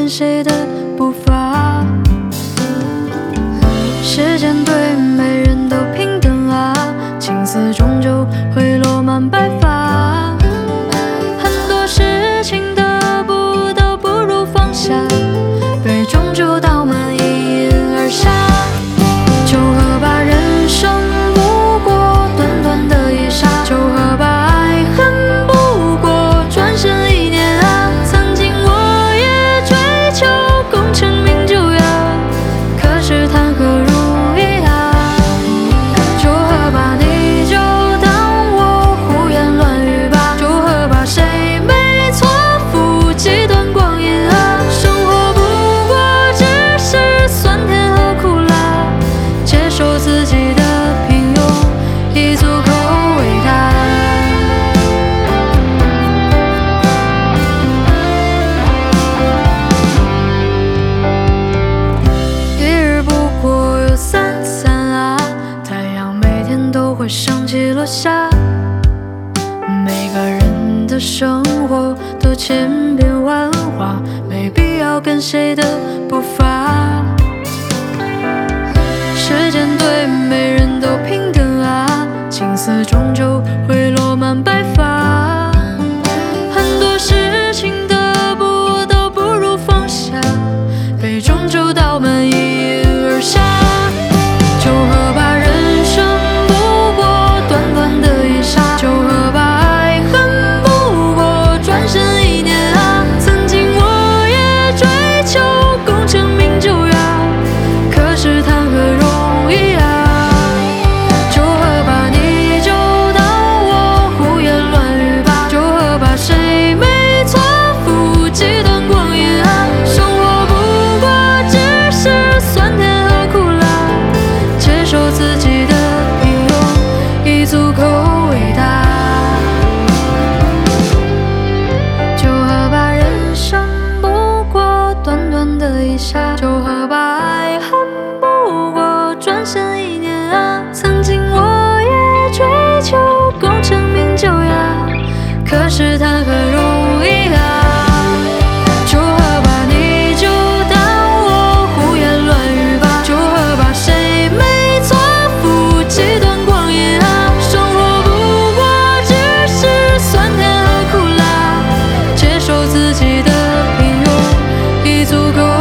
谁的步伐。时间对每人都平等啊，青丝终究会落满白发。很多事情得不到，不如放下，悲终究到满一饮而下。就喝吧，人生不过短短的一刹，就喝吧，爱恨不过转身一念啊。曾经我也追求功成名就呀，可是谈何容易啊。就喝吧，你就当我胡言乱语吧，就喝吧，谁没错付几段光阴啊。生活不过只是酸甜和苦辣，接受自己的平庸已足够伟大。一日不过有三餐啊，太阳每天都会升起落下。每个人的生活都千变万化，没必要跟谁的步伐。时间对每人都平等啊，青丝终究会落满白发。很多事情得不到，不如放下，悲终究到满一饮而下。就喝吧，人生不过短短的一刹，就喝吧，爱恨不过转身一念啊。曾经我也追求功成名就呀，可是谈何容易啊。就喝吧，你就当我胡言乱语吧，就喝吧，谁没错付几段光阴啊。生活不过只是酸甜和苦辣，接受自己的平庸已足够伟大。就喝吧，人生不过短短的一刹，就喝吧，爱恨不过转身一念啊。曾经我也追求功成名就呀，可是谈何容易啊。就喝吧，你就当我胡言乱语吧，就喝吧，谁没错付几段光阴啊。生活不过只是酸甜和苦辣，接受自己的平庸已足够